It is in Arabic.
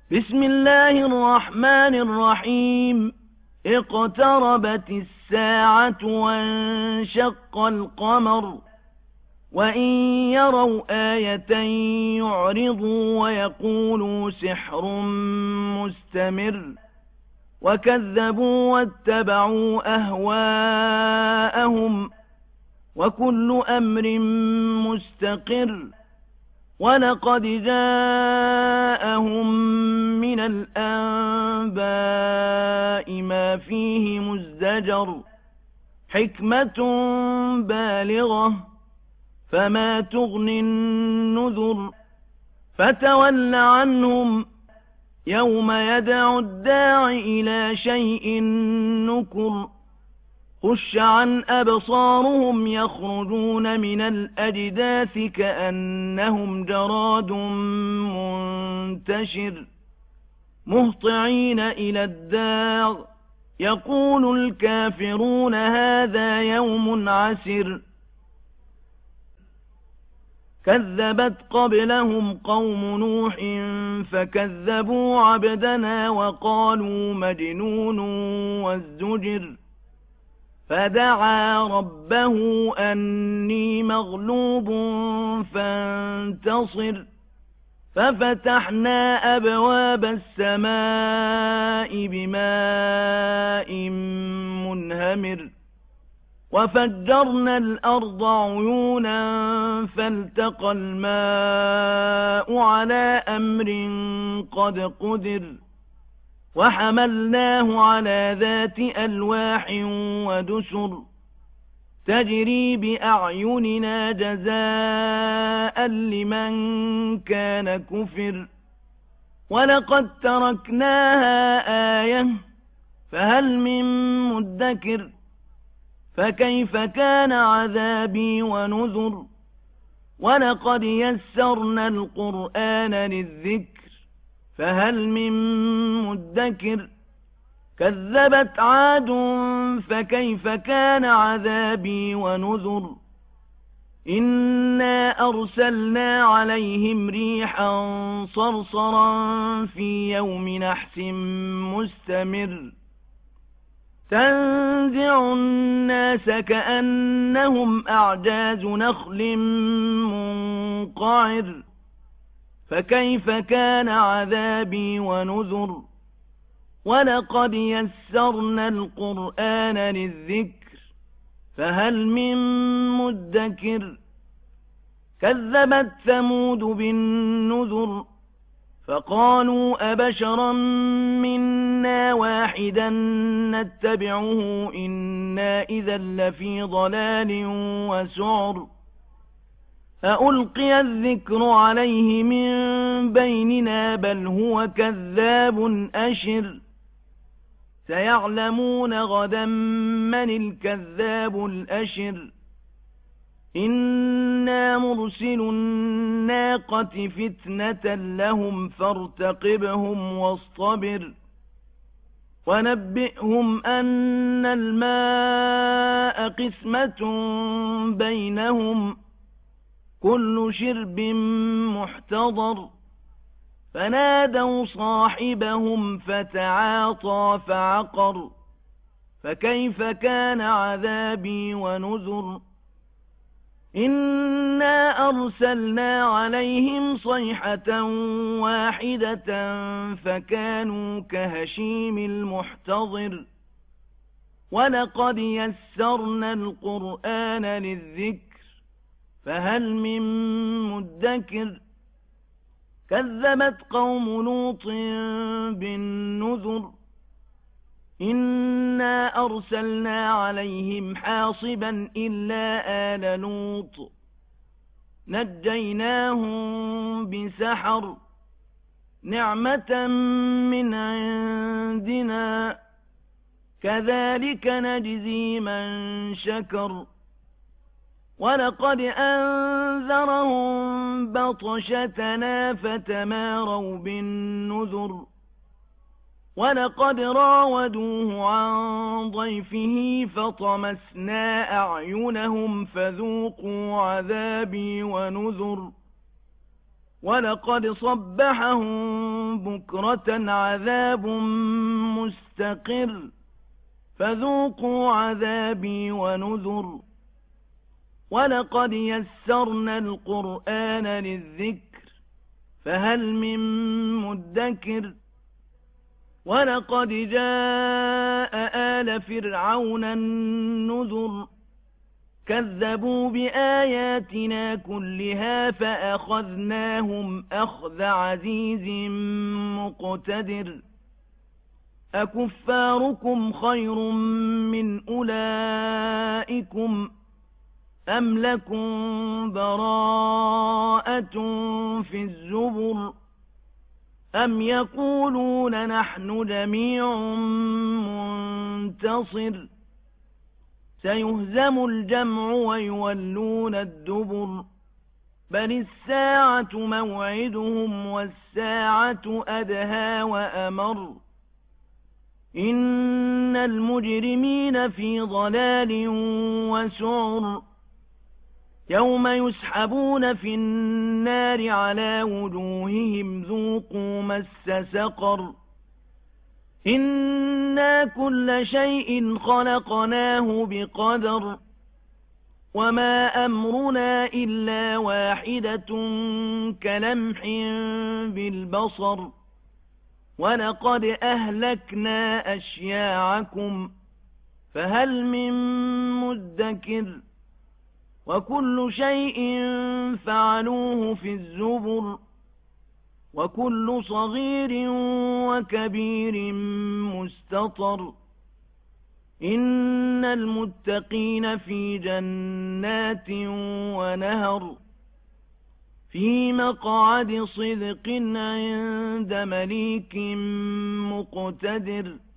بسم الله الرحمن الرحيم. اقتربت الساعة وانشق القمر وإن يروا آية يعرضوا ويقولوا سحر مستمر وكذبوا واتبعوا أهواءهم وكل أمر مستقر ولقد جاءهم من الأنباء ما فيه مزدجر حكمة بالغة فما تغني النذر فتول عنهم يوم يدعو الداع إلى شيء نكر خش عن أبصارهم يخرجون من الأجداث كأنهم جراد منتشر مهطعين إلى الداع يقول الكافرون هذا يوم عسر كذبت قبلهم قوم نوح فكذبوا عبدنا وقالوا مجنون وازدجر فدعا ربه أني مغلوب فانتصر ففتحنا أبواب السماء بماء منهمر وفجرنا الأرض عيونا فالتقى الماء على أمر قد قدر وحملناه على ذات ألواح ودسر تجري بأعيننا جزاء لمن كان كفر ولقد تركناها آية فهل من مدكر فكيف كان عذابي ونذر ولقد يسرنا القرآن للذكر فهل من مدكر كذبت عاد فكيف كان عذابي ونذر إنا أرسلنا عليهم ريحا صرصرا في يوم نحس مستمر تنزع الناس كأنهم أعجاز نخل منقعر فكيف كان عذابي ونذر ولقد يسرنا القرآن للذكر فهل من مدكر كذبت ثمود بالنذر فقالوا أبشرا منا واحدا نتبعه إنا إذا لفي ضلال وسعر أألقي الذكر عليه من بيننا بل هو كذاب أشر سيعلمون غدا من الكذاب الأشر إنا مرسل الناقة فتنة لهم فارتقبهم واصطبر ونبئهم أن الماء قسمة بينهم كل شرب محتضر فنادوا صاحبهم فتعاطى فعقر فكيف كان عذابي ونذر إنا أرسلنا عليهم صيحة واحدة فكانوا كهشيم المحتضر ولقد يسرنا القرآن للذكر فهل من مدكر كذبت قوم لوط بالنذر إنا أرسلنا عليهم حاصبا إلا آل لوط نجيناهم بسحر نعمة من عندنا كذلك نجزي من شكر ولقد أنذرهم بطشتنا فتماروا بالنذر ولقد راودوه عن ضيفه فطمسنا أعينهم فذوقوا عذابي ونذر ولقد صبحهم بكرة عذاب مستقر فذوقوا عذابي ونذر ولقد يسرنا القرآن للذكر فهل من مدكر ولقد جاء آل فرعون النذر كذبوا بآياتنا كلها فأخذناهم أخذ عزيز مقتدر أكفاركم خير من أولئكم أم لكم براءة في الزبر أم يقولون نحن جميع منتصر سيهزم الجمع ويولون الدبر بل الساعة موعدهم والساعة أدهى وأمر إن المجرمين في ضلال وسعر يوم يسحبون في النار على وجوههم ذوقوا مس سقر إنا كل شيء خلقناه بقدر وما أمرنا إلا واحدة كلمح بالبصر ولقد أهلكنا أشياعكم فهل من مدكر وكل شيء فعلوه في الزبر وكل صغير وكبير مستطر إن المتقين في جنات ونهر في مقعد صدق عند مليك مقتدر